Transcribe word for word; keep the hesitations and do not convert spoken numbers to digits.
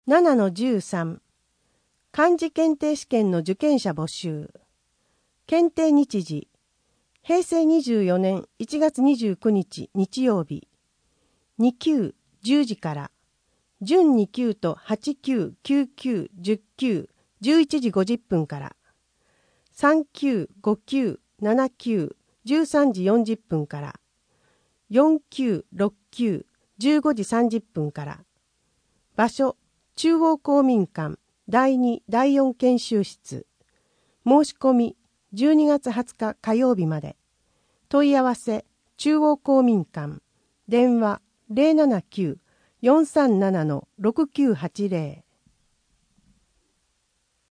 ななのじゅうさん 漢字検定試験の受験者募集。検定日時へいせいにじゅうよねんいちがつにじゅうくにち日曜日。に級じゅうじから準に級とはち級、きゅう級、じゅっ級、じゅういちじごじゅっぷんからさん級、ご級、なな級、じゅうさんじよんじゅっぷんからよん級、ろっ級、じゅうごじさんじゅっぷんから。場所中央公民館だいにだいよん研修室。申し込みじゅうにがつはつか火曜日まで。問い合わせ中央公民館電話 ゼロななきゅう よんさんなな ろくきゅうはちゼロ